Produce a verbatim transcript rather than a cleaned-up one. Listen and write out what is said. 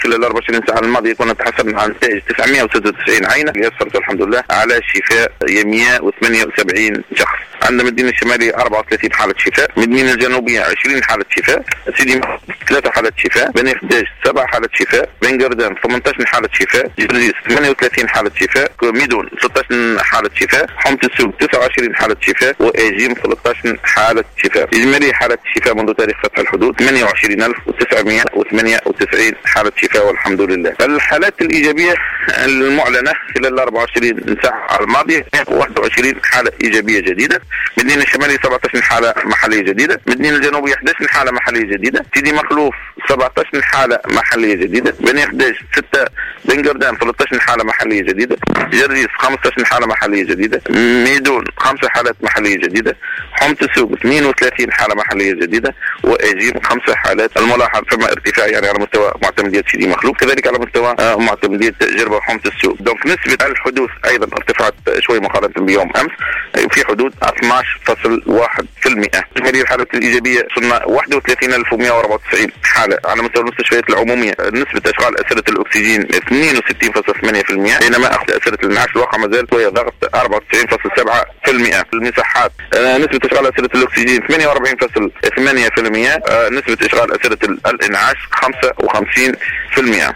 خلال الأربع وعشرين ساعة الماضية كنا تحصلنا على نتائج تسعمائة وستة وتسعين عينة يسرت الحمد لله على شفاء مئة وثمانية وسبعين شخص. عندنا المدينة الشمالية أربعة وثلاثين حالة شفاء، المدينة الجنوبية عشرين حالة شفاء، سيدي ثلاثة حالات شفاء، بني قداش سبع حالات شفاء، بن قردان ثمانية عشر حالة شفاء، جرجيس ثمانية وثلاثين حالة شفاء، ميدون ستة عشر حالة شفاء، حومة السوق تسعة وعشرين حالة شفاء، وأجيم ثلاثة عشر حالة شفاء. إجمالي حالات الشفاء منذ تاريخ فتح الحدود ثمانية وعشرين ألف وتسعمائة وثمانية وتسعين حالة شفاء والحمد لله. الحالات الإيجابية المعلنة خلال الأربع وعشرين ساعة الماضية واحد وعشرين حالة إيجابية جديدة، مدينة الشمالية سبعة عشر حالة محلية جديدة، مدينة الجنوبية أحد عشر حالة محلية جديدة، سيدي مخلوف سبعة عشر حالة محلية جديدة، بني قداش ستة، بن قردان ثلاثة عشر حالة محلية جديدة، جرجيس خمسة عشر حالة محلية جديدة، ميدون خمسة حالات محلية جديدة، حومة السوق اثنين وثلاثين حالة محلية جديدة، وأجيم خمسة حالات. الملاحظ فما ارتفاع يعني على مستوى معتمدية سيدي مخلوف، كذلك على مستوى معتمدية جربة وحومة السوق. دونك نسبة الحدوث أيضا ارتفعت شوي مقارنة بيوم أمس في حدود اثني عشر فاصلة واحد بالمئة. إجمالي الحالات الإيجابية صرنا واحد وثلاثين ألف ومئة وأربعة وتسعين حالة. على مستوى المستشفيات العمومية نسبة أشغال أسرة الأكسجين اثنين وستين فاصلة ثمانية بالمئة، بينما أخذ أسرة الإنعاش الواقع ما زال وهي ضغط أربعة وتسعين فاصلة سبعة بالمئة. المساحات نسبة أشغال أسرة الأكسجين ثمانية وأربعين فاصلة ثمانية بالمئة، نسبة إشغال أسرة الإنعاش خمسة وخمسين بالمئة.